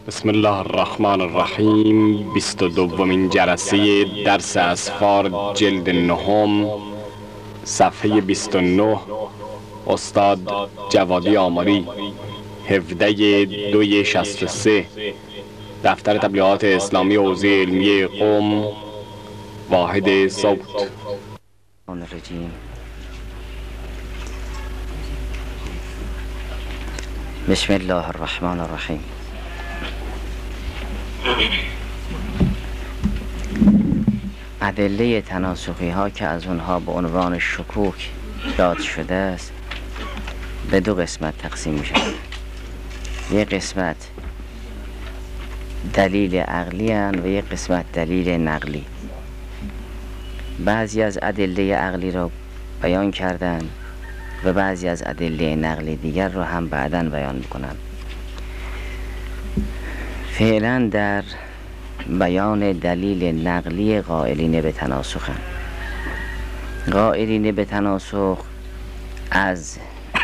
بسم الله الرحمن الرحیم. 22مین جلسه درس اسفار جلد نهم، صفحه 29. استاد جوادی آماری، 17/2/63. دفتر تبلیغات اسلامی حوزه علمی قم، واحد صوت. بسم الله الرحمن الرحیم. ادله تناسخی ها که از اونها به عنوان شکوک یاد شده است به دو قسمت تقسیم می شود. یک قسمت دلیل عقلی هستند و یک قسمت دلیل نقلی. بعضی از ادله عقلی را بیان کردن و بعضی از ادله نقلی دیگر را هم بعداً بیان میکنن. فعلا در بیان دلیل نقلی قائلین به تناسخ. قائلین به تناسخ از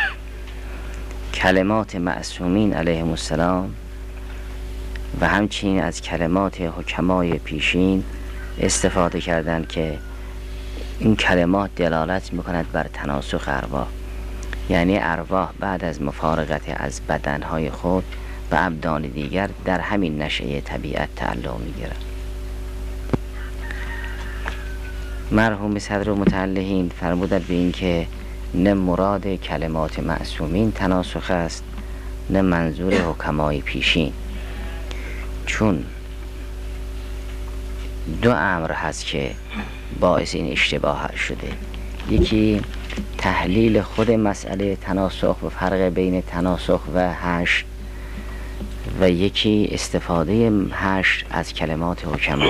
کلمات معصومین علیهم السلام و همچنین از کلمات حکمای پیشین استفاده کردند که این کلمات دلالت میکند بر تناسخ ارواح، یعنی ارواح بعد از مفارقت از بدنهای خود و ابدان دیگر در همین نشأه طبیعت تعلق میگیرند. مرحوم صدر متعلقین فرمودند به این که نه مراد کلمات معصومین تناسخ است، نه منظور حکمای پیشین، چون دو امر هست که باعث این اشتباه شده. یکی تحلیل خود مسئله تناسخ و فرق بین تناسخ و حشر، و یکی استفاده حشر از کلمات حکما.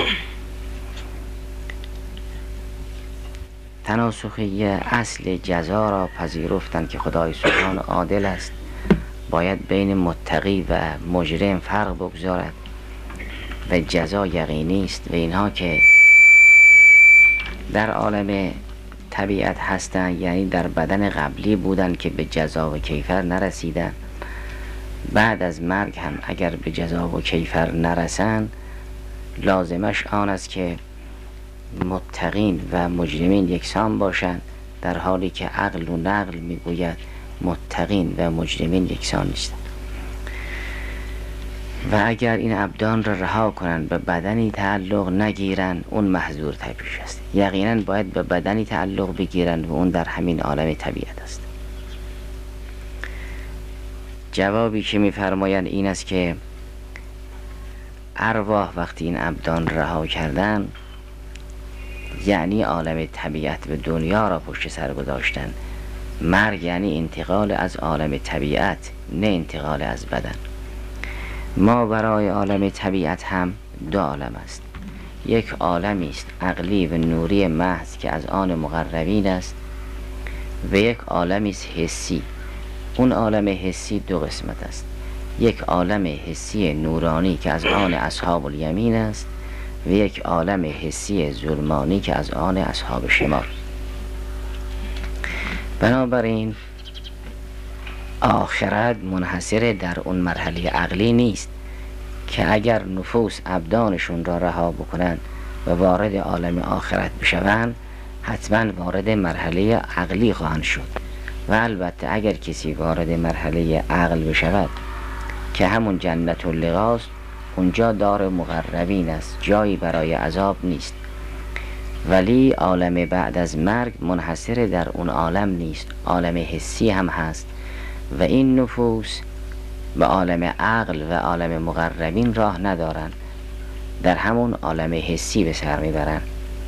تناسخی اصل جزا را پذیرفتند که خدای سبحان عادل است، باید بین متقی و مجرم فرق بگذارد و جزا یقینی است. و اینها که در عالم طبیعت هستند، یعنی در بدن قبلی بودند که به جزا و کیفر نرسیدند، بعد از مرگ هم اگر به جزا و کیفر نرسند لازمش آن است که متقین و مجرمین یکسان باشند، در حالی که عقل و نقل میگوید متقین و مجرمین یکسان نیستند. و اگر این ابدان را رها کنند به بدنی تعلق نگیرند، اون محظور پیش است. یقینا باید به بدنی تعلق بگیرند و اون در همین عالم طبیعت است. جوابی که می‌فرمایند این است که ارواح وقتی این ابدان رها کردن، یعنی عالم طبیعت و دنیا را پشت سر گذاشتن. مرگ یعنی انتقال از عالم طبیعت، نه انتقال از بدن. ما برای عالم طبیعت هم دو عالم است. یک عالمی است عقلی و نوری محض که از آن مقربین است، و یک عالمی است حسی. اون عالم حسی دو قسمت است. یک عالم حسی نورانی که از آن اصحاب الیمین است و یک عالم حسی ظلمانی که از آن اصحاب شمال. بنابراین آخرت منحصر در اون مرحله عقلی نیست که اگر نفوس ابدانشون را رها بکنند و وارد عالم آخرت بشوند حتما وارد مرحله عقلی خواهند شد. و البته اگر کسی وارد مرحله عقل بشود که همون جنت اللقاست، اونجا دار مقربین است، جایی برای عذاب نیست. ولی عالم بعد از مرگ منحصر در اون عالم نیست، عالم حسی هم هست و این نفوس به عالم عقل و عالم مقربین راه ندارن، در همون عالم حسی به سر میبرن.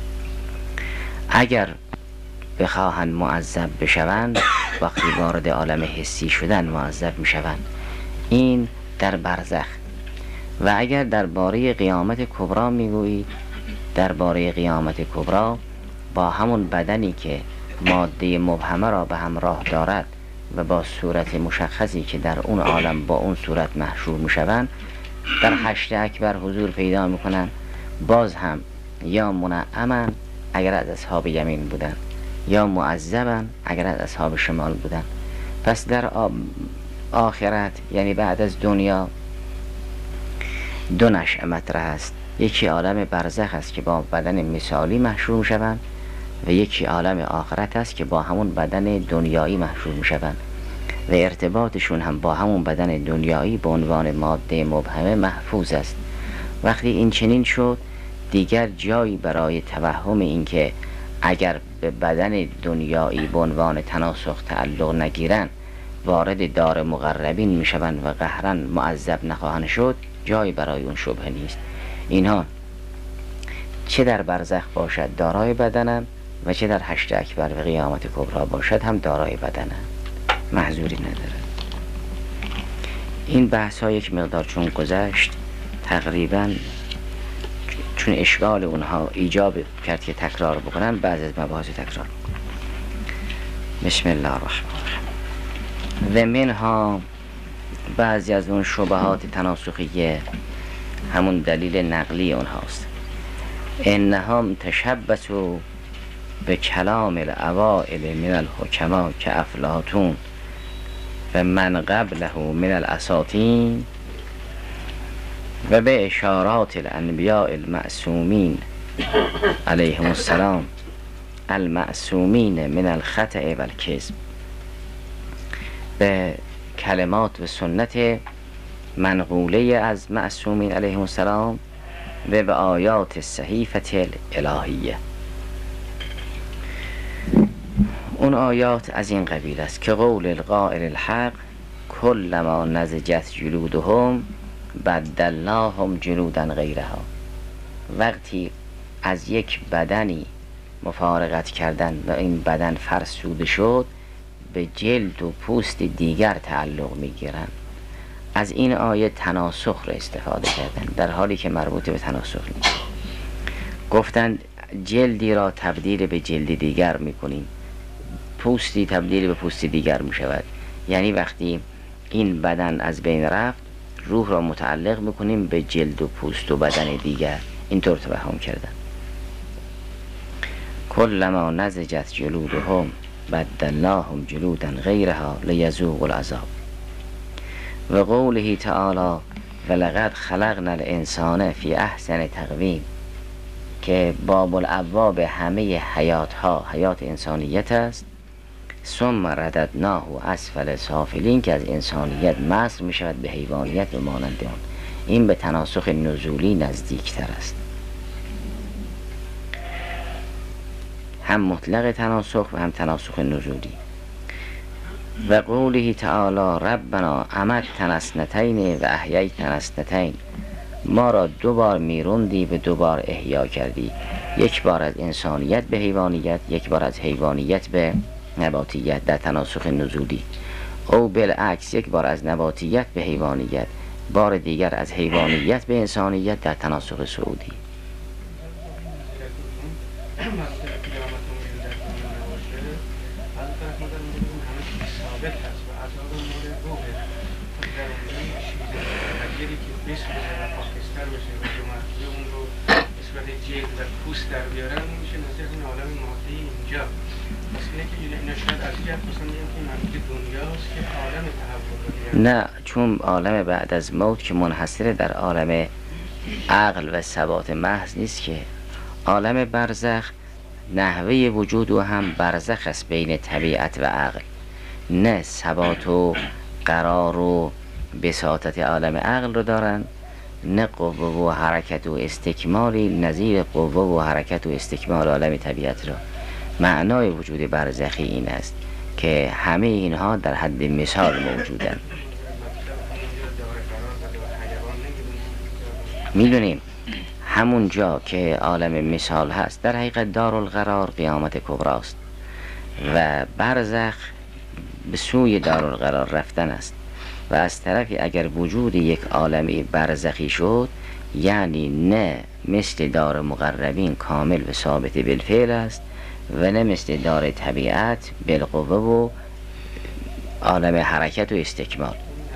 اگر بخواهند معذب بشوند، وقتی وارد عالم حسی شدن معذب میشوند. این در برزخ. و اگر درباره قیامت کبری میگویید، درباره قیامت کبری با همون بدنی که ماده مبهمه را به همراه دارد و با صورت مشخصی که در اون عالم با اون صورت محشور میشوند، در حشر اکبر حضور پیدا میکنند. باز هم یا منعمن اگر از اصحاب یمین بودن، یا معذبن اگر از اصحاب شمال بودن. پس در آخرت یعنی بعد از دنیا دو نشأه مطرح است. یکی عالم برزخ است که با بدن مثالی محشور میشوند و یکی عالم آخرت است که با همون بدن دنیایی محشور میشوند و ارتباطشون هم با همون بدن دنیایی به عنوان ماده مبهمه محفوظ است. وقتی این چنین شد دیگر جایی برای توهم این که اگر به بدن دنیایی به عنوان تناسخ تعلق نگیرند وارد دار مقربین میشوند و قهرا معذب نخواهند شد جایی برای اون شبهه نیست. اینها چه در برزخ باشد دارای بدنم و چه در حشر اکبر و قیامت کبری باشد هم دارای بدنم، محذوری نداره. این بحث ها یک مقدار چون گذشت تقریبا چون اشکال اونها ایجاب کرد که تکرار بکنن، بعض از مباحث تکرار بکنن. بسم الله الرحمن الرحیم. و منها بعضی از اون شبهات تناسخیه همون دلیل نقلی اونهاست. انهم تشبثوا به کلام الاوائل من الحکما که افلاطون و من قبله من الاساطین و به اشارات الانبیاء المعصومین علیهم السلام المعصومین من الخطأ و الکذب، به کلمات و سنت منقوله از معصومین علیهم السلام و به آیات صحیفه الالهیه. اون آیات از این قبیل است که قول القائل الحق کلما نضجت جلودهم بدلناهم جلودا غیرها. وقتی از یک بدنی مفارقت کردن و این بدن فرسوده شد به جلد و پوست دیگر تعلق میگیرن. از این آیه تناسخ را استفاده کردن در حالی که مربوط به تناسخ نیست. گفتند جلدی را تبدیل به جلد دیگر میکنیم، پوستی تبدیل به پوست دیگر میشود. یعنی وقتی این بدن از بین رفت روح را متعلق میکنیم به جلد و پوست و بدن دیگر. اینطور توهم کردن. کلما نضجت جلودهم بدلناهم جلودا غیرها لیذوقوا العذاب. و قوله تعالی ولقد خلقنا الانسان فی احسن تقویم که باب الابواب همه حیات ها حیات انسانیت است. ثم رددناه اسفل سافلین که از انسانیت مصر می شود به حیوانیت و مانند آن. این به تناسخ نزولی نزدیکتر است، هم مطلق تناسخ و هم تناسخ نزولی. و قوله تعالی ربنا امتنا اثنتین و احییتنا اثنتین، ما را دو بار میروندی و دو بار احیا کردی، یک بار از انسانیت به حیوانیت، یک بار از حیوانیت به نباتیت در تناسخ نزولی، او بالعکس یک بار از نباتیت به حیوانیت، بار دیگر از حیوانیت به انسانیت در تناسخ سعودی. پوست در بیارن میشه نظر این عالم ماده اینجا. پس اینه که اینا شاید اذیت مثلا میگن که منطقه دنیاست که عالم تحول رو نه، چون عالم بعد از موت که منحصر در عالم عقل و ثبات محض نیست که عالم برزخ نحوه وجود و هم برزخ است بین طبیعت و عقل، نه ثبات و قرار و بساطت عالم عقل رو دارن، نه قوه و حرکت و استکمالی نظیر قوه و حرکت و استکمال عالم طبیعت را. معنای وجود برزخی این است که همه اینها در حد مثال موجودند. میدونیم همون جا که عالم مثال هست در حقیقت دارالقرار قیامت کبری است و برزخ به سوی دارالقرار رفتن است. و از طرفی اگر وجود یک عالمی برزخی شد یعنی نه مثل دار مقربین کامل و ثابت بالفعل است و نه مثل دار طبیعت بالقوه و عالم حرکت و استکمال.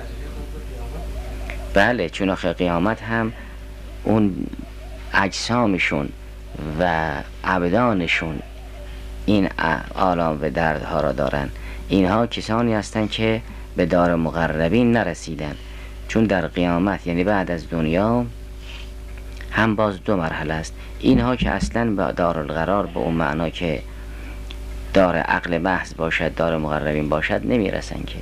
بله، چون آخه قیامت هم اون اجسامشون و ابدانشون این آلام و دردها را دارن. اینها کسانی هستند که به دار مقربین نرسیدن، چون در قیامت یعنی بعد از دنیا هم باز دو مرحله است. اینها که اصلا به دارالقرار به اون معنا که دار عقل محض باشد، دار مقربین باشد نمیرسن که.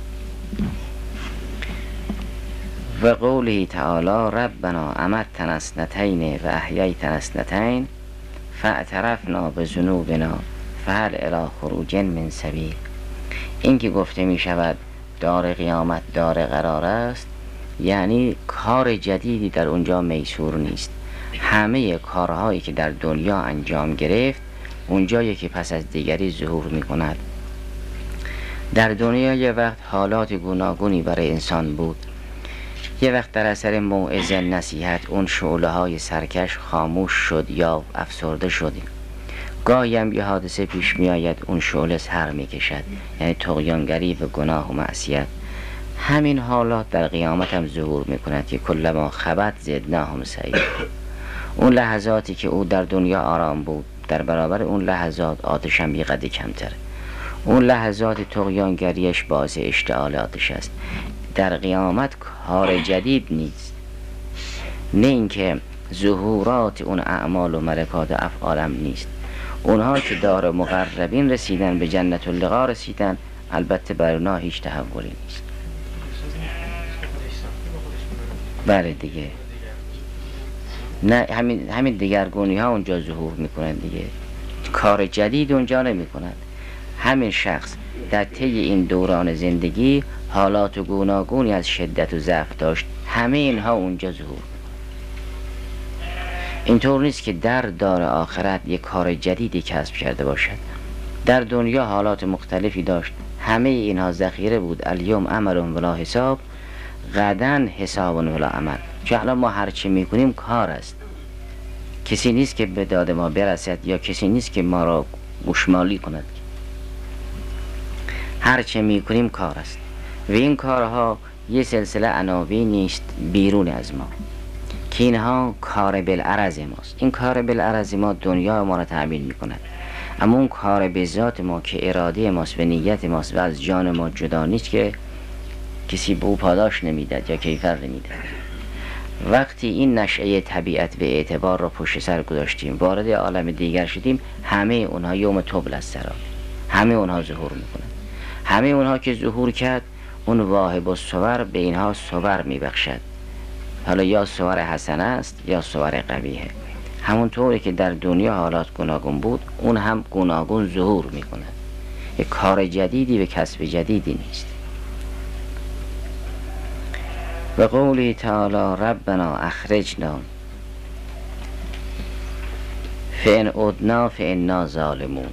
و قوله تعالی ربنا امتنا اثنتین و احییتنا اثنتین فاعترفنا بذنوبنا فهل الی خروج من سبیل. این که گفته می شود دار قیامت دار قرار است، یعنی کار جدیدی در اونجا میسور نیست. همه کارهایی که در دنیا انجام گرفت اونجا یکی پس از دیگری ظهور می کند. در دنیا یه وقت حالات گوناگونی برای انسان بود. یه وقت در اثر موعظه نصیحت اون شعله های سرکش خاموش شد یا افسرده شدیم. گاهی هم یه حادثه پیش می آید اون شعله سر می کشد، یعنی طغیانگری و گناه و معصیت. همین حالات در قیامت هم ظهور می کند که کلما خبت زدناهم سعیرا. اون لحظاتی که او در دنیا آرام بود در برابر اون لحظات آتش هم یه قدری کمتره. اون لحظات طغیانگریش باعث اشتعال آتش است. در قیامت کار جدید نیست، نه اینکه ظهورات اون اعمال و ملکات و افعالم نیست. اونها که دار مقربین رسیدن، به جنت اللقا رسیدن، البته بر اونها هیچ تحولی نیست. بله دیگه، نه همین دیگرگونی ها اونجا ظهور میکنن دیگه، کار جدید اونجا نمیکنن. همین شخص در طی این دوران زندگی حالات و گوناگونی از شدت و ضعف داشت، همه اینها اونجا ظهور. اینطور نیست که در دار آخرت یک کار جدیدی کسب کرده باشد. در دنیا حالات مختلفی داشت، همه اینها ذخیره بود. الیوم عمل ولا حساب، غدن حساب ولا عمل. چون الان ما هرچی میکنیم کار است، کسی نیست که به داد ما برسد یا کسی نیست که ما را گوشمالی کند. هرچی میکنیم کار است و این کارها یه سلسله عناوین نیست بیرون از ما که اینها کار بالعرض ماست. این کار بالعرض ما دنیا ما را تأمین میکند، اما اون کار به ذات ما که اراده ماست و نیت ماست و از جان ما جدا نیست که کسی به او پاداش نمیداد یا کیفر نمیداد. وقتی این نشأه طبیعت و اعتبار را پشت سر گذاشتیم، وارد عالم دیگر شدیم، همه اونها یوم تبل السرائر، همه اونها ظهور میکنند. همه اونها که ظهور کرد، اون واهب الصور به اینها صور میبخشد. حالا یا صور حسنه است یا صور قبیحه. همونطوری که در دنیا حالات گوناگون بود، اون هم گوناگون ظهور میکند. یک کار جدیدی و کسب جدیدی نیست. و قوله تعالی ربنا اخرجنا فان عدنا فانا ظالمون.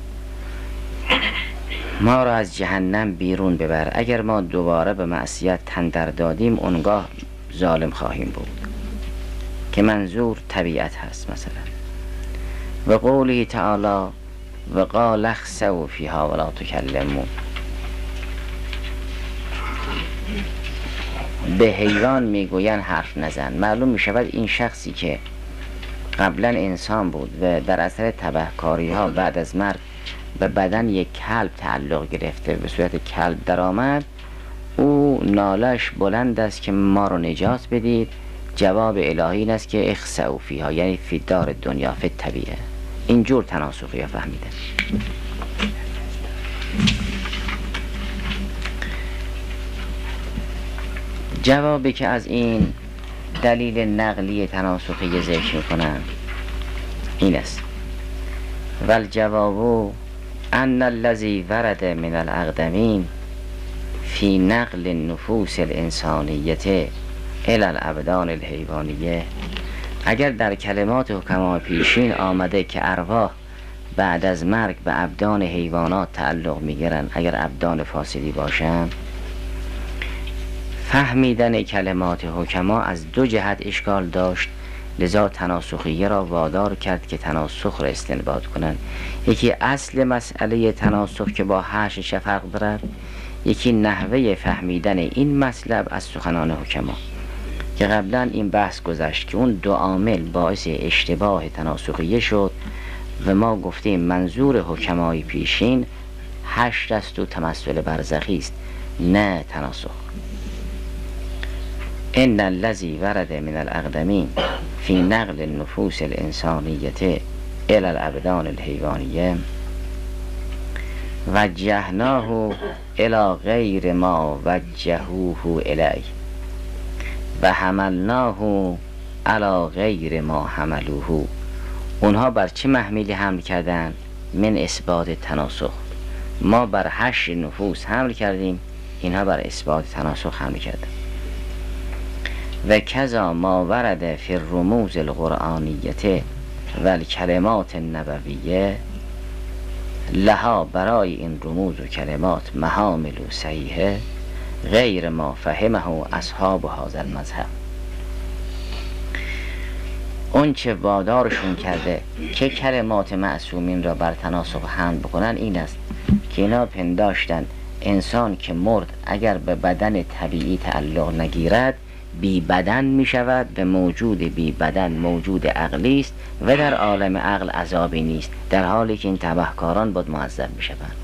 ما را از جهنم بیرون ببر، اگر ما دوباره به معصیت تن در دادیم اونگاه ظالم خواهیم بود، که منظور طبیعت هست. مثلا و قوله تعالی و قال اخسئوا فیها ولا تکلمون. به حیوان میگوین حرف نزن. معلوم میشود این شخصی که قبلا انسان بود و در اثر تبهکاری ها بعد از مرگ به بدن یک کلب تعلق گرفته، به صورت کلب در آمد، او نالش بلند است که ما رو نجات بدید. جواب الهی این است که اخسئوا فیها، یعنی فی دار دنیا فی الطبیعه. اینجور تناسخی ها فهمیده. جوابی که از این دلیل نقلی تناسخی ذکر میکنم این است: والجواب ان الذی ورد من الاقدمین فی نقل النفوس الانسانیه الی الابدان الحیوانیه. اگر در کلمات حکما پیشین آمده که ارواح بعد از مرگ به ابدان حیوانات تعلق میگیرند، اگر ابدان فاسدی باشند، فهمیدن کلمات حکما از دو جهت اشکال داشت، لذا تناسخیه را وادار کرد که تناسخ را استنباط کنند. یکی اصل مسئله تناسخ که با حشرش فرق دارد، یکی نحوه فهمیدن این مطلب از سخنان حکما که قبلا این بحث گذشت که اون دو عامل باعث اشتباه تناسخیه شد و ما گفتیم منظور حکمای پیشین حشر است و تمثل برزخی است، نه تناسخ. ان الذی ورد من الاقدمین فی نقل النفوس الانسانیت الی الابدان الحیوانیه وجهناه الی غیر ما وجهوه الی و حملناه علی غیر ما حملوه. اونها بر چه محمیلی حمل کردن؟ من اثبات تناسخ. ما بر 8 نفوس حمل کردیم، اینها بر اثبات تناسخ حمل کردن. و کذا ما ورد فی الرموز القرآنیه و الکلمات النبویه لها، برای این رموز و کلمات محامل و صحیحه غیر ما فهمه اصحاب هذا المذهب. اون چه وادارشون کرده که کلمات معصومین را بر تناسخ حمل بکنن این است که اینا پنداشتن انسان که مرد اگر به بدن طبیعی تعلق نگیرد بی بدن می شود، به موجود بی بدن موجود عقلی است و در عالم عقل عذابی نیست، در حالی که این تبهکاران بود معذب می شوند.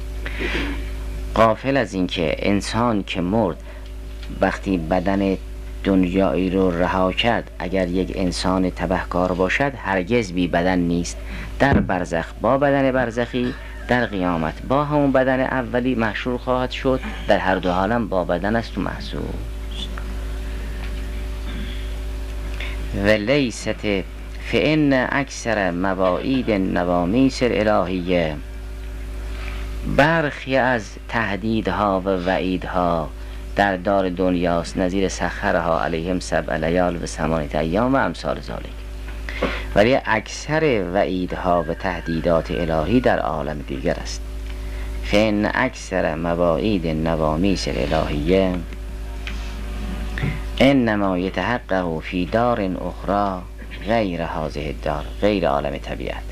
غافل از این که انسان که مرد وقتی بدن دنیایی رو رها کرد اگر یک انسان تبهکار باشد هرگز بی بدن نیست، در برزخ با بدن برزخی، در قیامت با همون بدن اولی محشور خواهد شد، در هر دو عالم با بدن است و محشور. و لیست فإن اکثر مواعید نوامیس الالهیه، برخی از تهدیدها و وعیدها در دار دنیاست، نظیر سخرها علیهم 7 لیال و 8 ایام و امثال ذالک. ولی اکثر وعیدها و تهدیدات الهی در عالم دیگر است. فإن اکثر مواعید نوامیس الالهیه انما یتحقق فی دار اخرى غیر هذه الدار، غیر عالم طبیعت.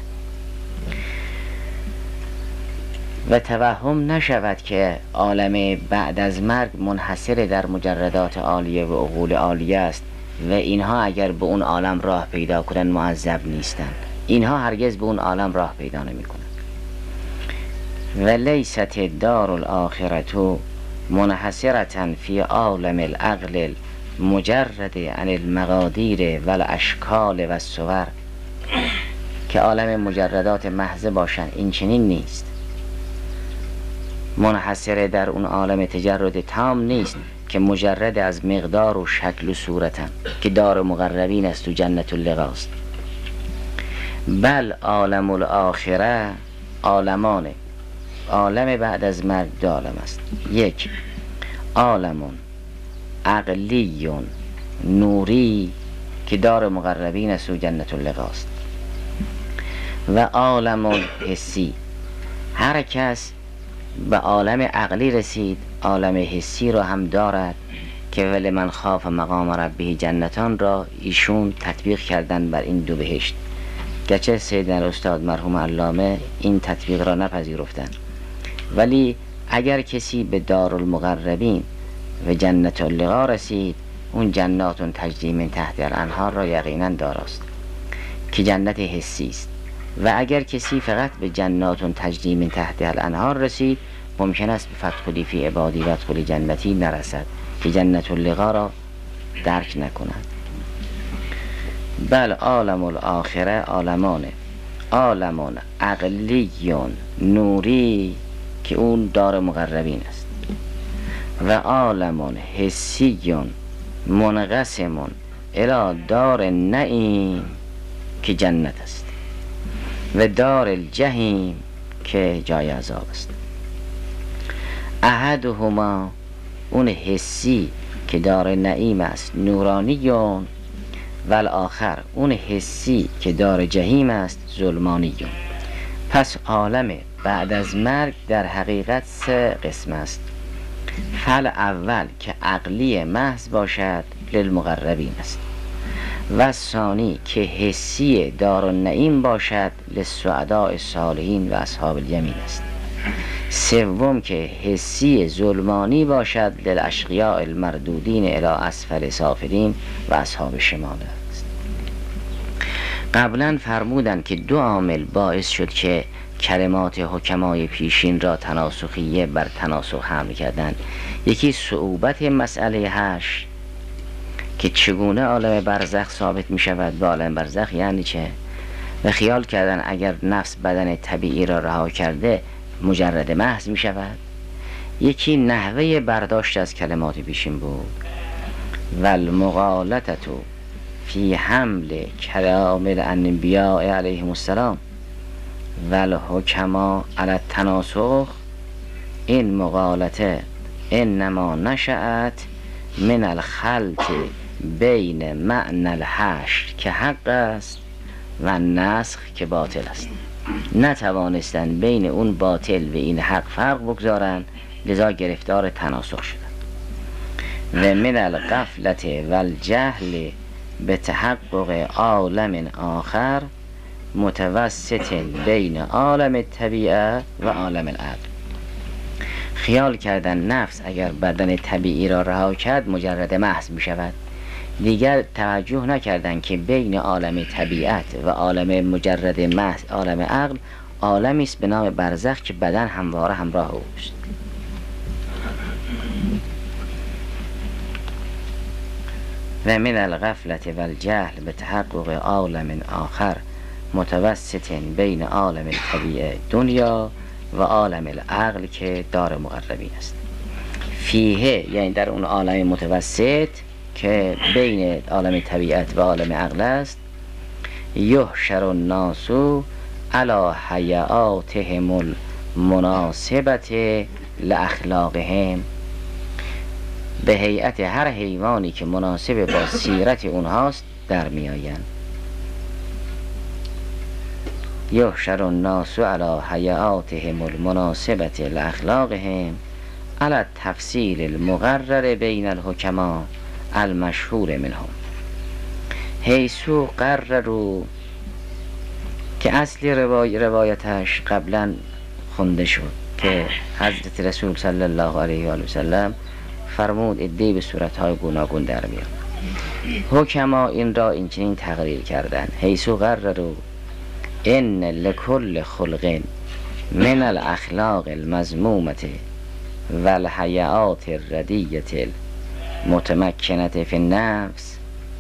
و توهم نشود که عالم بعد از مرگ منحصر در مجردات عالیه و عقول عالیه است و اینها اگر به اون عالم راه پیدا کنن معذب نیستند. اینها هرگز به اون عالم راه پیدا نمی کنند. و لیست دار الاخرة منحصرة فی عالم العقل مجرد عن المقادیر و الاشکال و الصور، که عالم مجردات محض باشند، این چنین نیست. منحصر در اون عالم تجرد تام نیست که مجرد از مقدار و شکل و صورتن که دار مقربین است و جنت اللقاست. بل عالم الاخره عالمانه، عالم بعد از مرگ دو عالم است. یک عالمون عقلیون نوری که دار مقربین است و جنت اللقاست، و عالمون حسی. هر کس به عالم عقلی رسید عالم حسی رو هم دارد که ولمن خاف مقام ربه جنتان را ایشون تطبیق کردن بر این دو بهشت، گرچه سیدنا استاد مرحوم علامه این تطبیق را نپذیرفتن. ولی اگر کسی به دارالمقربین و جنت اللقا رسید اون جناتون تجری من تحت الانهار را یقینا داراست که جنت حسی است. و اگر کسی فقط به جناتون تجری من تحت الانهار رسید ممکن است به فدخلی فی عبادی و ادخلی جنتی نرسد که جنت اللقا را درک نکند. بل عالم الاخره عالمانه، عالمون عقلیون نوری که اون دار مقربین است، و عالمون حسیون منقسمون الی دار نعیم که جنت است، و دار الجحیم که جای عذاب است. احدهما اون حسی که دار نعیم است نورانیون، و الاخر اون حسی که دار جهیم است ظلمانیون. پس عالم بعد از مرگ در حقیقت 3 قسم است. فل اول که عقلی محض باشد للمقربین است، و ثانی که حسی دار النعیم باشد للسعداء الصالحین و اصحاب الیمین است. سوم که حسی ظلمانی باشد للاشقیاء المردودین الی اسفل سافلین و اصحاب شمال است. قبلا فرمودند که 2 عامل باعث شد که کلمات حکمای پیشین را تناسخیه بر تناسخ حمل کردند. یکی صعوبت مسئله 8 که چگونه عالم برزخ ثابت می شود به عالم برزخ یعنی چه؟ و خیال کردن اگر نفس بدن طبیعی را رها کرده مجرد محض می شود. یکی نحوه برداشت از کلمات پیشین بود. والمغالطه فی حمل کلام الانبیاء علیهم السلام والحکما علی التناسخ، این مغالطه انما نشأت من الخلط بین معنی الحشر که حق است و نسخ که باطل است. نتوانستند بین اون باطل و این حق فرق بگذارند، لذا گرفتار تناسخ شدند. و من الغفلت و الجهل به تحقق عالم آخر متوسط بین عالم طبیعه و عالم العقل. خیال کردن نفس اگر بدن طبیعی را رها کرد مجرد محض می شود. دیگر توجه نکردند که بین عالم طبیعت و عالم مجرد محض عالم عقل عالمی است به نام برزخ که بدن همواره همراه اوست. و من الغفلت و الجهل به تحقق عالم آخر متوسط بین عالم طبیعه دنیا و عالم العقل که دار مقربین است. فیه یعنی در اون عالم متوسط که بین عالم طبیعت و عالم عقل است، یحشر الناس علی حیاتهم المناسبت لاخلاقهم، به هیئت هر حیوانی که مناسب با سیرت اونهاست در می آیند. یحشر الناس علی حیاتهم المناسبت لاخلاقهم علی التفصیل المقرر بین الحکما المشهور منهم حیثو قرروا، که اصلی روایتش قبلا خونده شد که حضرت رسول صلی الله علیه و سلم فرمود عده‌ای به صورتهای گوناگون در میان. حکما این را اینچنین تقریر کردن: حیثو قرروا ان لکل خلق من الاخلاق المذمومه و الحیات الردیه المتمکنه فی النفس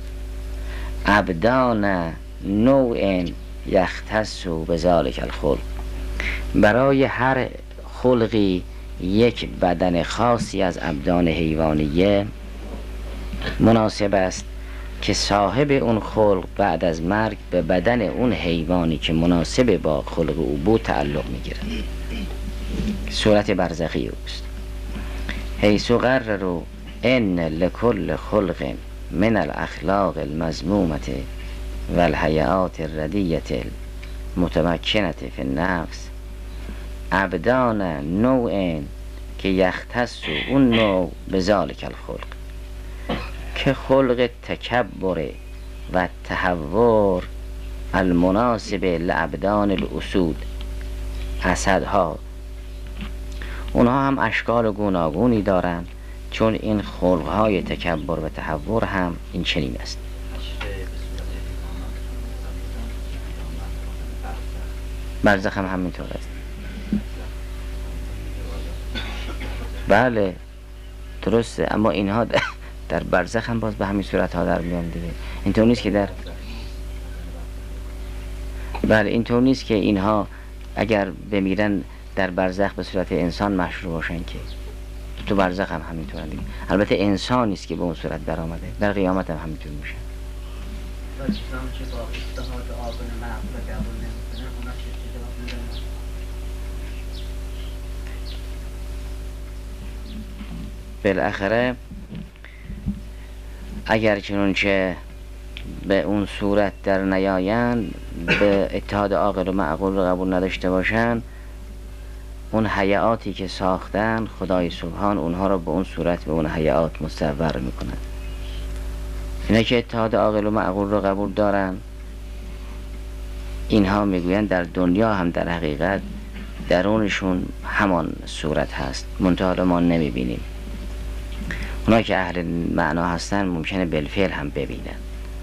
ابدان نوع یختص بذلک الخلق. برای هر خلقی یک بدن خاصی از ابدان حیوانیه مناسب است که صاحب اون خلق بعد از مرگ به بدن اون حیوانی که مناسب با خلق او بود تعلق میگیرد. صورت برزخی اوست. حیث قرروا ان لکل خلق من الاخلاق المذمومه و الحیات الردیه المتمکنه فی النفس ابدان نوع که یختص اون نوع بذلک الخلق، که خلق تکبر و تهور المناسب لابدان الاسود، اسدها، اونها هم اشکال گوناگونی دارند، چون این خلقهای تکبر و تهور هم این چنین است. برزخ هم همینطور است. بله درسته، اما اینها در برزخ هم باز به همین صورت ها در میان دیگه. اینطور نیست که بله اینطور نیست که اینها اگر بمیرن در برزخ به صورت انسان محشور باشن، که تو برزخ هم همینطور دیگه. البته انسان نیست که به اون صورت در آمده، در قیامت هم همینطور میشه. بالاخره اگر چنانچه به اون صورت در نیایند، به اتحاد عاقل و معقول رو قبول نداشته باشند، اون حیاتی که ساختن خدای سبحان اونها رو به اون صورت به اون حیات مصور میکنن. اینا که اتحاد عاقل و معقول رو قبول دارن، اینها میگویند در دنیا هم در حقیقت درونشون همان صورت هست، منتها ما نمیبینیم. اونا که اهل معنا هستن ممکنه بالفعل هم ببینن.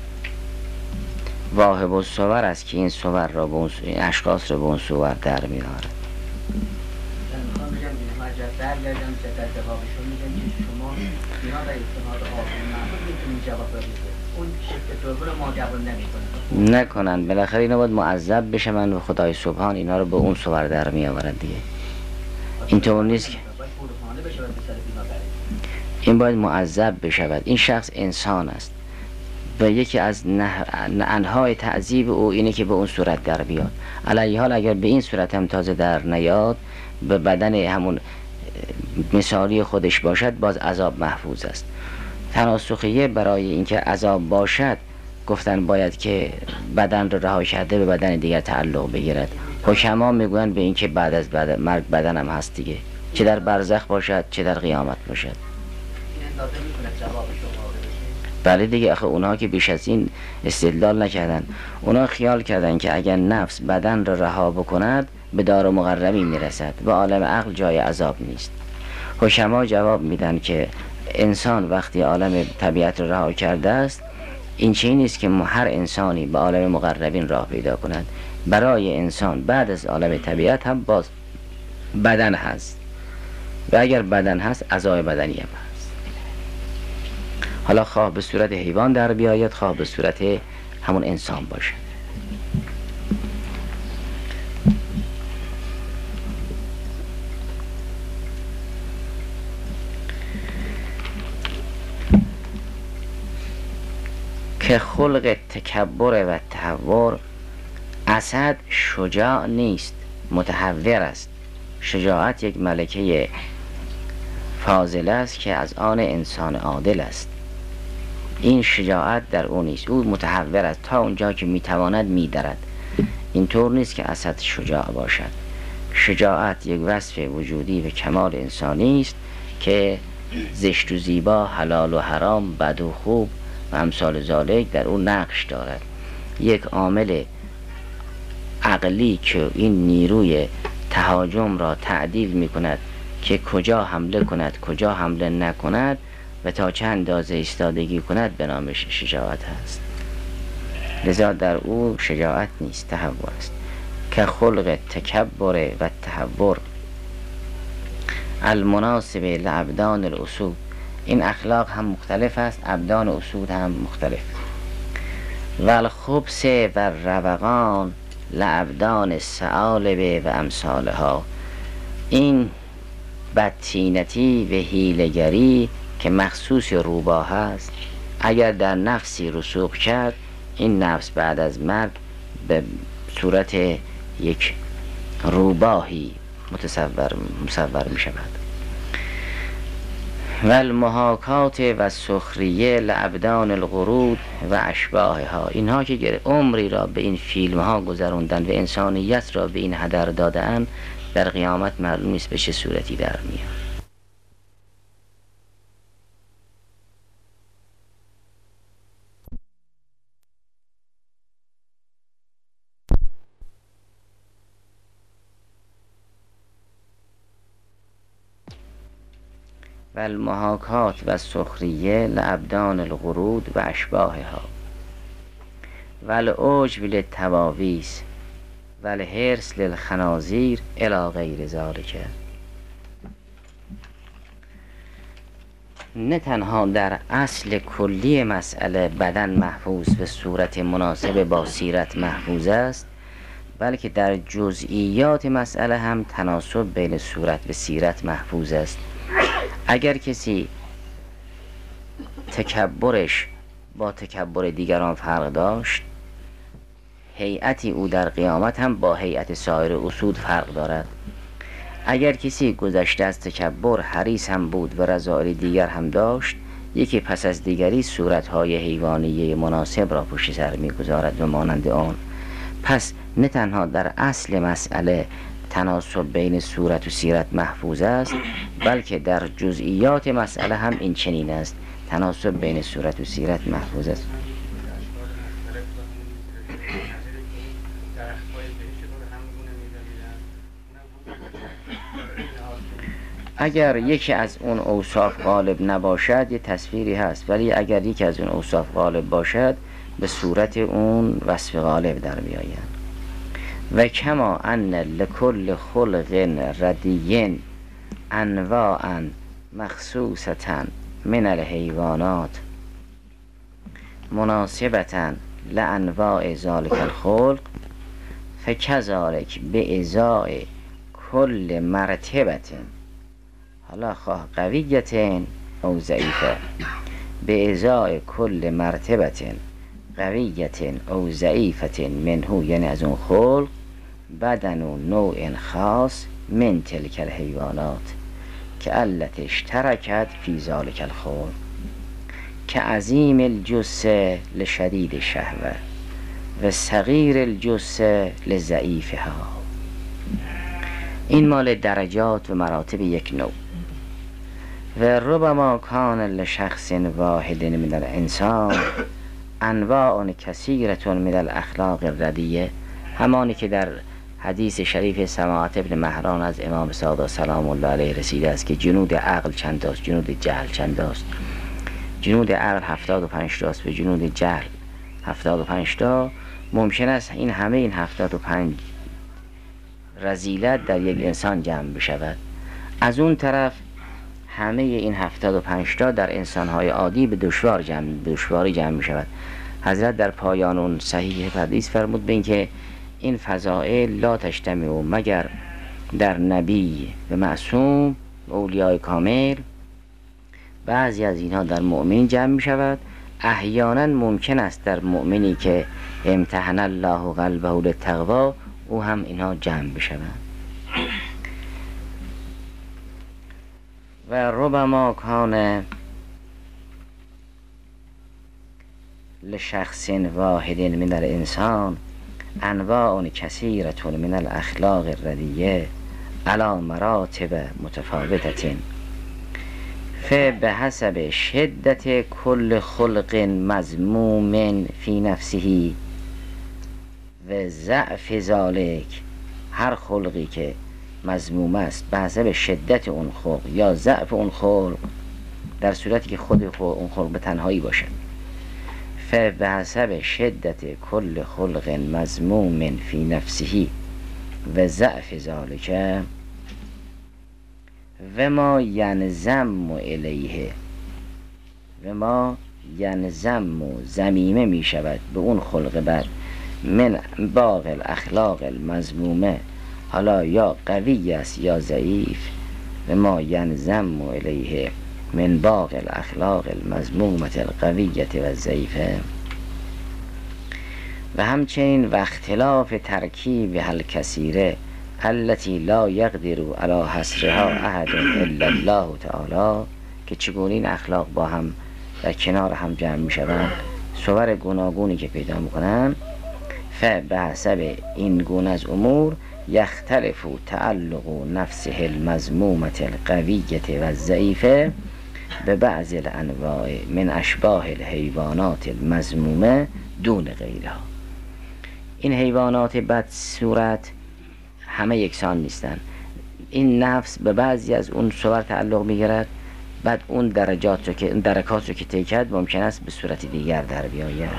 واهب الصور است که این صور را به اون اشخاص را به اون صور در میاره. میخوام بگم این مجرد برگردم در جوابشون میگن که شما اینا به اتحاد آقای محمود میتونید جواب بدید، اون شکل دوم ما قبول نمیکنه نکنن. بالاخره اینا باید معذب بشن و خدای سبحان اینا رو به اون صور در می آورد دیگه. اینطور نیست که این باید معذب بشود. این شخص انسان است و یکی از انهای تعذیب او اینه که به اون صورت در بیاد. علیه حال اگر به این صورت هم تازه در نیاد، به بدن همون مثالی خودش باشد، باز عذاب محفوظ است. تناسخیه برای اینکه عذاب باشد گفتن باید که بدن رو رها کرده به بدن دیگر تعلق بگیرد. حکما میگویند به اینکه بعد از مرگ بدن هم هست دیگه، چه در برزخ باشد چه در قیامت باشد. بله دیگه. آخه اونها که بیش از این استدلال نکردن، اونها خیال کردن که اگر نفس بدن را رها بکند به دار مقربی میرسد و عالم عقل جای عذاب نیست. حکما جواب میدن که انسان وقتی عالم طبیعت را رها کرده است، این چیزی نیست که هر انسانی به عالم مقربین راه پیدا کند. برای انسان بعد از عالم طبیعت هم باز بدن هست و اگر بدن هست اعضای بدنی هم هست. حالا خواه به صورت حیوان در بیاید، خواه به صورت همون انسان باشه. که خلق تکبر و تهور، اسد شجاع نیست، متهور است. شجاعت یک ملکه فاضله است که از آن انسان عادل است. این شجاعت در او نیست، او متهور است، تا اونجا که میتواند میدرد. اینطور نیست که اسد شجاع باشد. شجاعت یک وصف وجودی و کمال انسانی است که زشت و زیبا، حلال و حرام، بد و خوب و امثال ذالک در او نقش دارد. یک عامل عقلی که این نیروی تهاجم را تعدیل می کند که کجا حمله کند کجا حمله نکند و تا چند اندازه ایستادگی کند به نام شجاعت است. لذا در او شجاعت نیست، تهور است. که خلق تکبر و تهور المناسب لابدان الاسود. این اخلاق هم مختلف است، ابدان اسود هم مختلف. و الخبث و روقان لابدان الثعالب و امثالها. این بدطینتی و حیله‌گری که مخصوص روباه است، اگر در نفسی رسوخ کرد، این نفس بعد از مرگ به صورت یک روباهی مصور می شود. و المحاکات و سخریه لابدان القرود و اشباهها. اینها که عمری را به این فیلم ها گذروندن و انسانیت را به این هدر دادن، در قیامت معلوم نیست به چه صورتی در میاد. و المحاکات و سخریه لابدان القرود و اشباهها و العجب للتواویس و الحرص للخنازیر الی غیر ذلک. نه تنها در اصل کلی مسئله بدن محفوظ به صورت مناسب با سیرت محفوظ است، بلکه در جزئیات مسئله هم تناسب بین صورت و سیرت محفوظ است. اگر کسی تکبرش با تکبر دیگران فرق داشت، هیئتی او در قیامت هم با هیئت سایر اسود فرق دارد. اگر کسی گذشته از تکبر حریص هم بود و رذائل دیگر هم داشت، یکی پس از دیگری صورتهای حیوانی مناسب را پشت سر می‌گذارد و مانند آن. پس نه تنها در اصل مسئله تناسب بین صورت و سیرت محفوظ است، بلکه در جزئیات مسئله هم این چنین است، تناسب بین صورت و سیرت محفوظ است. اگر یکی از اون اوصاف غالب نباشد یه تصویری هست، ولی اگر یکی از اون اوصاف غالب باشد به صورت اون وصف غالب در میآید. و کما ان لکل خلق ردیین انواعا مخصوصتا من الحیوانات مناسبتا لانواع ذلك الخلق فکذالک به ازای کل مرتبه، حالا خواه قویت او ضعیفه، به ازای کل مرتبه قویت او ضعیفه منهو، یعنی از اون خلق، بدن و نوع خاص من تلک الحیوانات که علت اشترکت فی ذلک الخلق که عظیم الجثه لشدید شهوه و صغیر الجثه لضعیفها. این مال درجات و مراتب یک نوع. و ربما کان لشخص واحد من الانسان انواع کثیرة من الاخلاق الردیه، همانی که در حدیث شریف سماعت ابن مهران از امام صادق سلام الله علیه رسیده است که جنود عقل چند است، جنود جهل چند است. جنود عقل 75 تا است و جنود جهل 75 تا. ممکن است این همه این 75 رذیلت در یک انسان جمع بشود. از اون طرف همه این 75 تا در انسان‌های عادی به دشواری جمع می‌شود. حضرت در پایان اون صحیح حدیث فرمود به اینکه این فضائل لا تجتمع مگر در نبی و معصوم و اولیاء کامل. بعضی از اینها در مؤمن جمع می‌شود. احیانا ممکن است در مؤمنی که امتحن الله قلبه للتقوا او هم اینها جمع بشود. و ربما کان لشخص واحد من الانسان انواع کثیرة من الاخلاق الردیه علی مراتب متفاوتة فبحسب شدت کل خلق مذموم فی نفسه و ضعف ذالک، هر خلقی که مذموم است به حسب شدت اون خلق یا ضعف اون خلق، در صورتی که خود اون خلق به تنهایی باشد، فبحسب شدت کل خلق مذموم فی نفسه و ضعف ذالک و ما ینضم الیه، و ما ینضم ضمیمه می شود به اون خلق بد من باغ الاخلاق المذمومه، حالا یا قوی است یا ضعیف، و ما ینضم الیه من باغ الاخلاق المذمومه القویه و ضعیفه. و همچنین و اختلاف ترکیب الکثیره التي لا یقدر علی حصرها احد الا الله تعالی، که چگونه این اخلاق با هم در کنار هم جمع می شوند، صور گوناگونی که پیدا می کنند. به حسب این گونه از امور یختلف تعلق نفسه المذمومه القویه و الضعیفه به بعض الانواع من اشباه الحیوانات المذمومه دون غیرها. این حیوانات بد صورت همه یکسان نیستند. این نفس به بعضی از اون صور تعلق میگیرد، بعد اون درجات رو که اون درکات رو که طی کرد ممکن است به صورت دیگر در بیاید.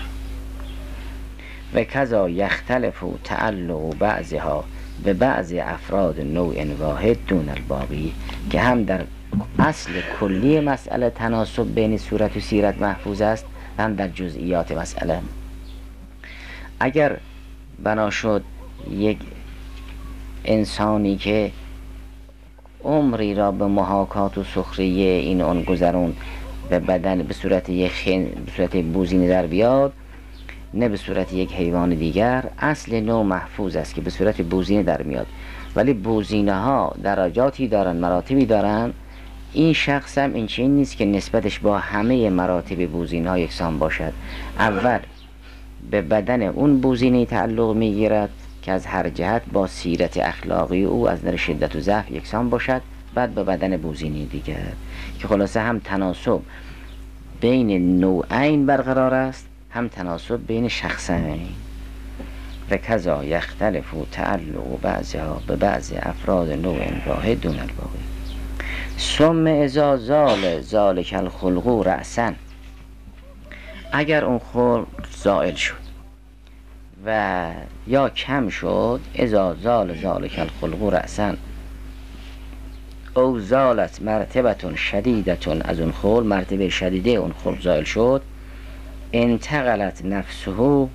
و کذا یختلف تعلق بعضها به بعض افراد نوع واحد دون الباقی، که هم در اصل کلی مسئله تناسب بین صورت و سیرت محفوظ است، هم در جزئیات مسئله. اگر بنا شد یک انسانی که عمری را به محاکات و سخریه این اون گذرون به بدن به صورت بوزینه در بیاد، نه به صورت یک حیوان دیگر، اصل نوع محفوظ است که به صورت بوزینه در میاد، ولی بوزینه ها درجاتی دارن، مراتبی دارن. این شخص هم این چیز نیست که نسبتش با همه مراتب بوزینه ها یکسان باشد. اول به بدن اون بوزینه تعلق میگیرد که از هر جهت با سیرت اخلاقی او از نظر شدت و ضعف یکسان باشد، بعد به بدن بوزینه دیگر، که خلاصه هم تناسب بین نوعین برقرار است، هم تناسب بین شخصین. و کذا یختلف تعلق بعضها به بعض افراد نوع واحد دون الباقی. ثم اذا زال ذلک الخلق رأسا، اگر اون خلق زائل شد و یا کم شد، اذا زال ذلک الخلق رأسا، او زالت مرتبتون شدیدتون، از اون خلق مرتبه شدیده اون خلق زائل شد. انتقلت نفسه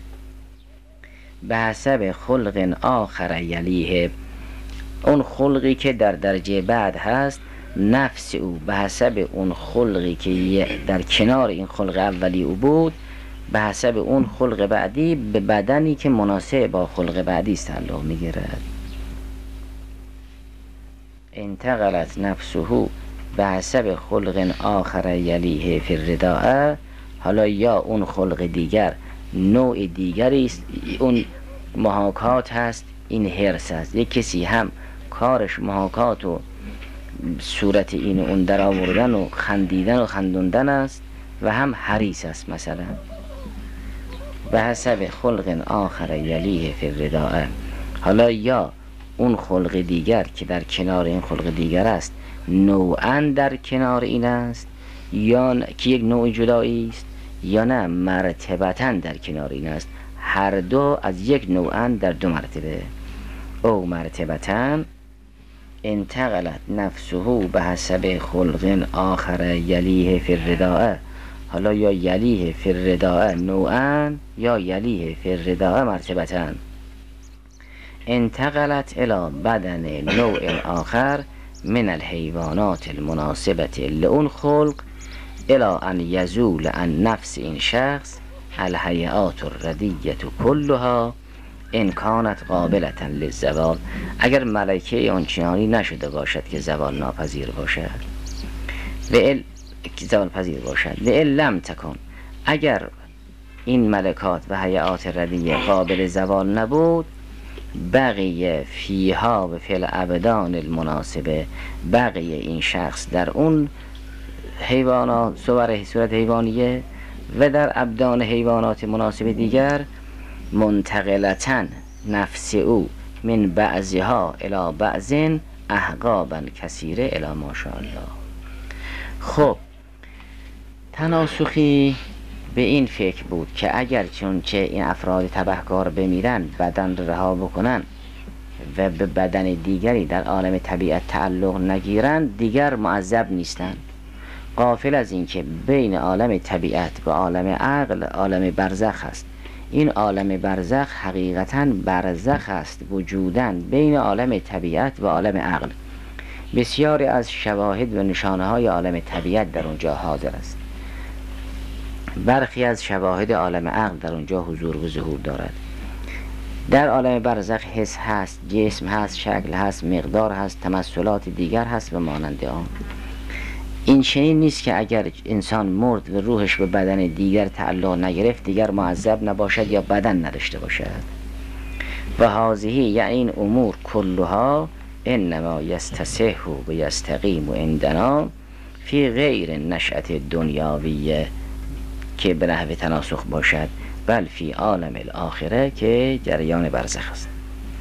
به حسب خلق آخر یلیه، اون خلقی که در درجه بعد هست، نفس او به حسب اون خلقی که در کنار این خلق اولی او بود، به حسب اون خلق بعدی به بدنی که مناسب با خلق بعدی تعلق میگیرد. انتقلت نفسه به حسب خلق آخر یلیه فی الرداء. حالا یا اون خلق دیگر نوع دیگری است، اون محاکات هست، این حرص است. یک کسی هم کارش محاکات و صورت این و اون در آوردن و خندیدن و خندوندن است، و هم حریص است. مثلا به حسب خلق آخر یلیه فی الرداء. حالا یا اون خلق دیگر که در کنار این خلق دیگر است، نوعا در کنار این است، یا که یک نوع جدایی است، یا نه مرتبتا در کنار این است. هر دو از یک نوعا در دو مرتبه. او مرتبتا انتقلت نفسه به حسب خلق آخر یلیه فی الرداء. حالا یا یلیه فی الرداء نوعا، یا یلیه فی الرداء مرتبتا. انتقلت الى بدن نوع آخر من الحیوانات المناسبة لأون خلق الى ان یزول عن نفس این شخص الحیات الردیة کلها ان کانت قابلة للزوال. اگر ملکه آنچنانی نشده باشد که زوال ناپذیر باشد، زوال پذیر باشد. لئن لم تکن، اگر این ملکات و حیات ردیه قابل زوال نبود، بقیه فیها و فی الابدان المناسبه، بقیه این شخص در اون حیوانات صورت حیوانیه و در ابدان حیوانات مناسب دیگر، منتقلتن نفس او من بعضها الی بعض احقابا کثیره الی ماشاءالله. خب تناسخی به این فکر بود که اگر چونچه این افراد تبهکار بمیرن، بدن رها بکنن و به بدن دیگری در عالم طبیعت تعلق نگیرن، دیگر معذب نیستن. غافل از این که بین عالم طبیعت و عالم عقل عالم برزخ است. این عالم برزخ حقیقتاً برزخ است وجوداً بین عالم طبیعت و عالم عقل. بسیاری از شواهد و نشانه های عالم طبیعت در اونجا حاضر است. برخی از شواهد عالم عقل در اونجا حضور و ظهور دارد. در عالم برزخ حس هست، جسم هست، شکل هست، مقدار هست، تمثلات دیگر هست و مانند آن. این چنین نیست که اگر انسان مرد و روحش به بدن دیگر تعلق نگرفت دیگر معذب نباشد یا بدن نداشته باشد. و هذه یعنی این امور کلها انما یستصح و یستقیم عندنا فی غیر نشأت دنیاویه که به نحو تناسخ باشد، بل فی عالم الاخره که جریان برزخ است.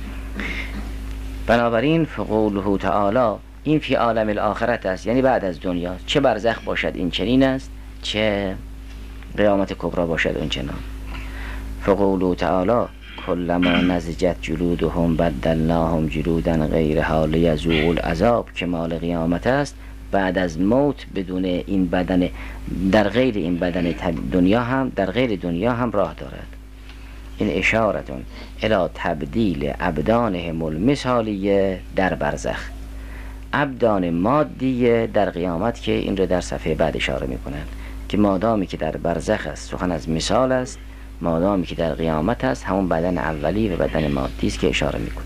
بنابراین فقوله تعالی این فی عالم الاخرت است، یعنی بعد از دنیا، چه برزخ باشد این چنین است، چه قیامت کبرا باشد اون چنان. فقوله تعالی کلما نضجت جلودهم بدلناهم جلودا غیرها لیذوقوا العذاب که مال قیامت است. بعد از موت بدون این بدن، در غیر این بدن دنیا هم، در غیر دنیا هم راه دارد. این اشارتون الی تبدیل ابدانهم المثالیه در برزخ، ابدان مادیه در قیامت، که این رو در صفحه بعد اشاره میکنن که مادامی که در برزخ است سخن از مثال است، مادامی که در قیامت است همون بدن اولی و بدن مادی است که اشاره میکنه.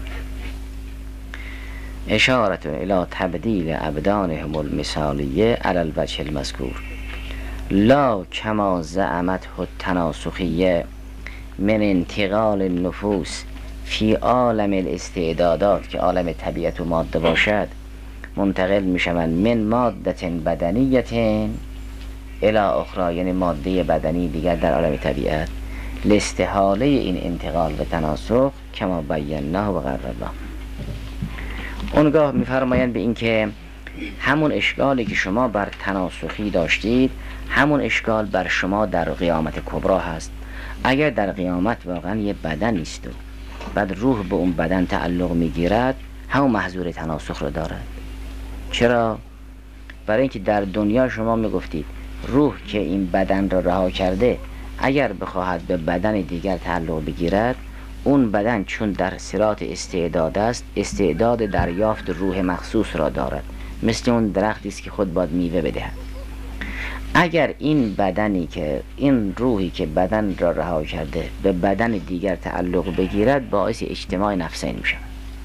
اشارت الی تبدیل ابدانهم المثالیه علی الوجه المذکور لا کما زعمت التناسخیه من انتقال النفوس فی عالم الاستعدادات که عالم طبیعت و ماده باشد، منتقل میشوند من مادت بدنیت الی اخرى، یعنی ماده بدنی دیگر در عالم طبیعت، لاستحاله این انتقال و تناسخ کما بیناه و قررناه. اونگاه میفرمایند به این که همون اشکالی که شما بر تناسخی داشتید همون اشکال بر شما در قیامت کبرا هست. اگر در قیامت واقعا یه بدن است و بعد روح به اون بدن تعلق میگیرد، همون محظور تناسخ رو دارد. چرا؟ برای اینکه در دنیا شما میگفتید روح که این بدن را رها کرده اگر بخواهد به بدن دیگر تعلق بگیرد، اون بدن چون در صراط استعداد است، استعداد دریافت روح مخصوص را دارد، مثل اون درختی است که خود باید میوه بدهد. اگر این بدنی که این روحی که بدن را رها کرده به بدن دیگر تعلق بگیرد، باعث اجتماع نفسین میشه.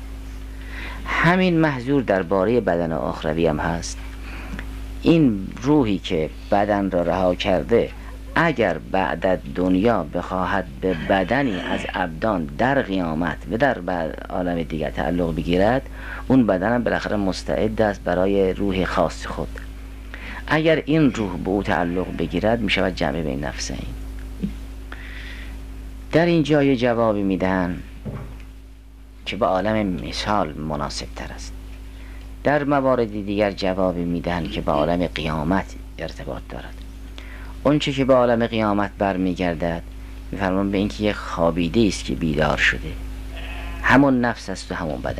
همین محظور درباره بدن آخروی هم هست. این روحی که بدن را رها کرده اگر بعد از دنیا بخواهد به بدنی از ابدان در قیامت و در عالم دیگر تعلق بگیرد، اون بدن هم بالاخره مستعد است برای روح خاص خود. اگر این روح به او تعلق بگیرد، می شود جمع بین نفسین. در اینجا یه جوابی میدن که به عالم مثال مناسب تر است. در موارد دیگر جوابی میدن که به عالم قیامت ارتباط دارد. اون چه که به عالم قیامت برمیگردد، میفرمان به اینکه یک خوابیده است که بیدار شده، همون نفس است و همون بدن.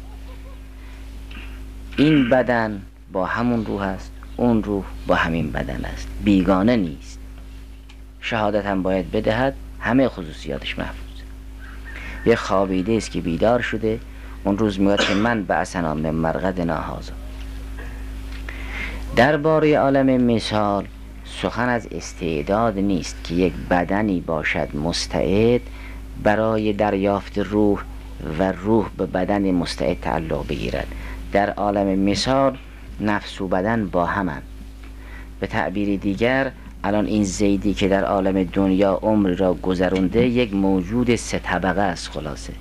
این بدن با همون روح است، اون روح با همین بدن است، بیگانه نیست. شهادت هم باید بدهد، همه خصوصیاتش محفوظ. یک خوابیده است که بیدار شده، اون روز میاد که من بعثنا من مرقدنا هذا. درباره عالم مثال سخن از استعداد نیست که یک بدنی باشد مستعد برای دریافت روح و روح به بدن مستعد تعلق بگیرد. در عالم مثال نفس و بدن با همند. به تعبیر دیگر، الان این زیدی که در عالم دنیا عمر را گذرونده یک موجود 3 طبقه است. خلاصه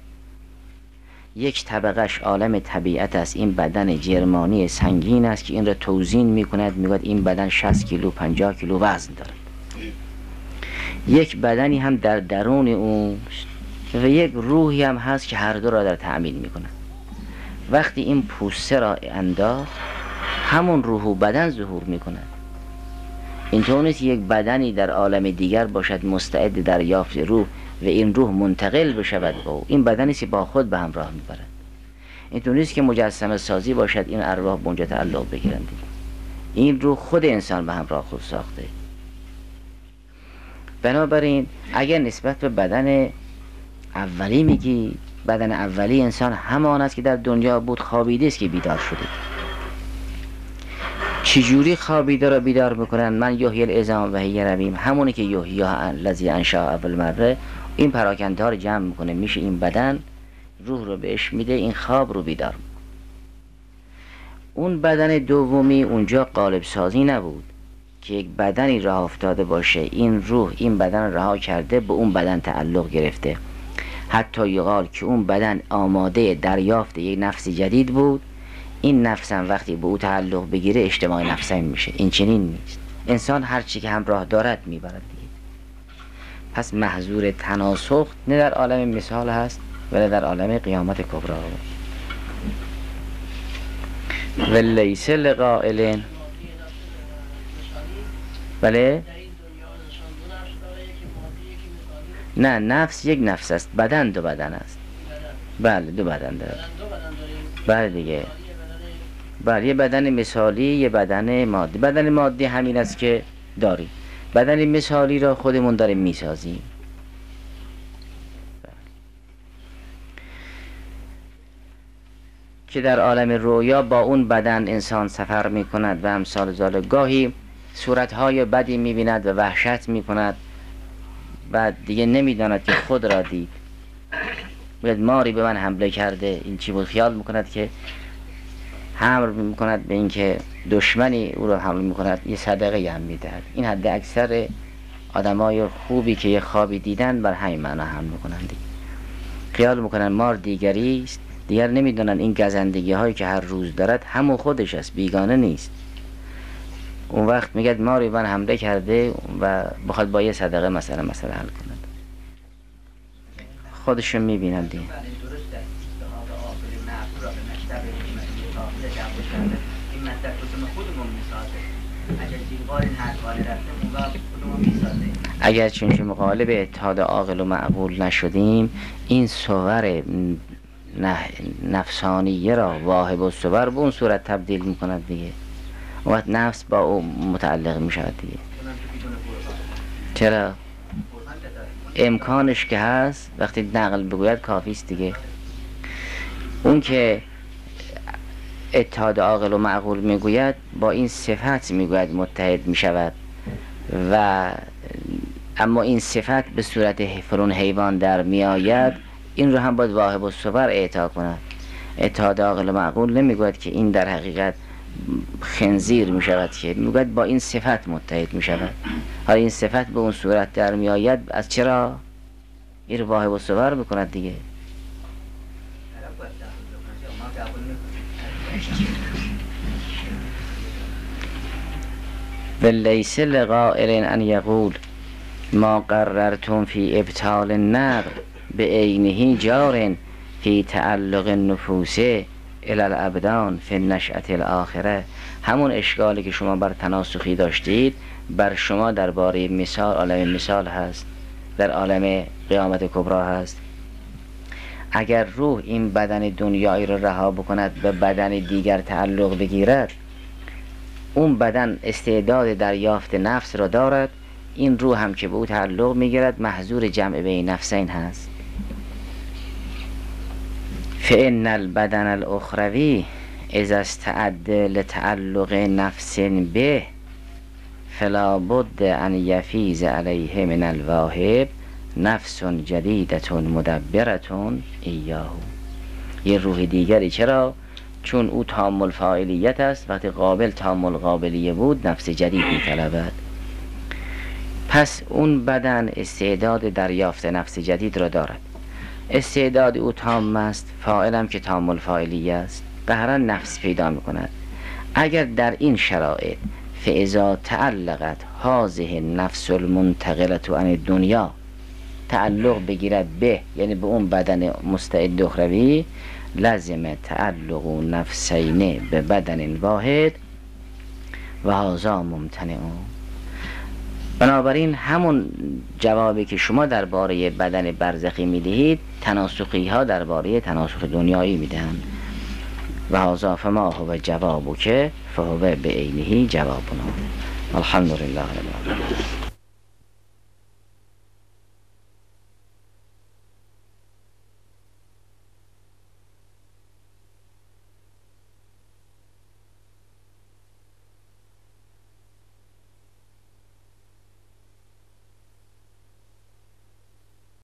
یک طبقهش عالم طبیعت است، این بدن جرمانی سنگین است که این را توزین میکند، میگوید این بدن 60 کیلو 50 کیلو وزن دارد. یک بدنی هم در درون اون و یک روحی هم هست که هر دو را در تأمین میکند. وقتی این پوسته را انداخت، همون روح و بدن ظهور میکند. اینطور نیست یک بدنی در عالم دیگر باشد مستعد در یافت روح و این روح منتقل بشود با او. این بدنی که با خود به همراه میبرد. اینطور نیست که مجسمه سازی باشد این ارواح به اونجا تعلق بگیرند. این روح خود انسان به همراه خود ساخته. بنابراین اگر نسبت به بدن اولی میگی، بدن اولی انسان همان است که در دنیا بود، خوابیده است که بیدار شده. چجوری خوابیده را بیدار میکنن؟ من یحیی العظام و هی رمیم، همونی که یحییها الذی انشأ اول مره. این پراکنده رو جمع میکنه، میشه این بدن، روح رو بهش میده، این خواب رو بیدار میکنه. اون بدن دومی اونجا قالب سازی نبود که یک بدنی راه افتاده باشه، این روح این بدن رها کرده به اون بدن تعلق گرفته. حتی یقال که اون بدن آماده دریافت یک نفس جدید بود، این نفس هم وقتی به او تعلق بگیره اجتماع نفسین میشه. این چنین نیست. انسان هر چی که همراه دارد میبرد دیگه. پس محظور تناسخ نه در عالم مثال هست ولی در عالم قیامت کبری. و لیس لقائل. بله؟ نه، نفس یک نفس است، بدن 2 بدن است. بله 2 بدن داره. بله دیگه. بله، یه بدن مثالی، یه بدن مادی. بدن مادی همین است که داری. بدن مثالی را خودمون داریم میسازیم. که در عالم رویا با اون بدن انسان سفر میکند و امثال ذالک. گاهی صورتهای بدی میبیند و وحشت میکند و دیگه نمیداند که خود را دید. باید ماری به من حمله کرده، این چی بود؟ خیال میکند که حمل میکند به اینکه دشمنی او را حمل میکند، یه صدقه هم میدهد. این حد اکثر آدمای خوبی که یه خوابی دیدن بر همین معنا حمل میکنند. خیال میکنن مار دیگری است، دیگر نمیدونن این گزندگی هایی که هر روز دارد همون خودش است، بیگانه نیست. اون وقت میگه ماری من حمله کرده و بخواد با یه صدقه مثلا حل کند. خودشون میبینند این. اگر چون که مقابل به اتحاد عاقل و معقول نشدیم، این صور نفسانیه را واهب الصور به اون صورت تبدیل میکند دیگه. اون وقت نفس با او متعلق میشود دیگه. چرا؟ امکانش که هست وقتی نقل بگوید کافی است دیگه. اون که اتحاد عاقل و معقول میگوید با این صفت میگوید متحد میشود، و اما این صفت به صورت فرون حیوان در میآید، این رو هم باید واهب الصور اعطا کند. اتحاد عاقل و معقول نمیگوید که این در حقیقت خنزیر میشود، که میگوید با این صفت متحد میشود. حالا این صفت به اون صورت در میآید، از چرا؟ این رو واهب الصور بکند دیگه. ولیس لقائل ان یقول ما قررتم فی ابطال النقل به عینه جار فی تعلق النفوس الی الابدان فی النشأة الاخره. همون اشکالی که شما بر تناسخی داشتید بر شما درباره مثال، عالم مثال هست، در عالم قیامت کبرا هست. اگر روح این بدن دنیایی را رها بکند به بدن دیگر تعلق بگیرد، اون بدن استعداد دریافت نفس را دارد، این روح هم که به او تعلق میگیرد محظور جمع بین نفسین هست. فإن البدن الاخروی اذا استعد لتعلق نفس به فلا بد ان یفیض علیه من الواهب نفس جدیدة مدبرة ایاه. یه روح دیگری. چرا؟ چون او تام الفاعلیت است، وقتی قابل تام القابلیه بود نفس جدید می‌طلبد. پس اون بدن استعداد دریافت نفس جدید را دارد، استعداد او تام است، فاعلم که تام الفاعلیه است، به هر حال نفس پیدا می‌کند. اگر در این شرایط فاذا تعلقت هذه النفس المنتقلة عن الدنیا تعلق بگیرد به، یعنی به اون بدن مستعد اخروی، لازم تعلق نفسین به بدن واحد و هذا ممتنع. بنابراین همون جوابی که شما درباره بدن برزخی میدهید تناسخی ها درباره تناسخ دنیایی میدهند. و هذا فما هو جوابک فهو بعینه جوابنا. الحمدلله رب العالمین.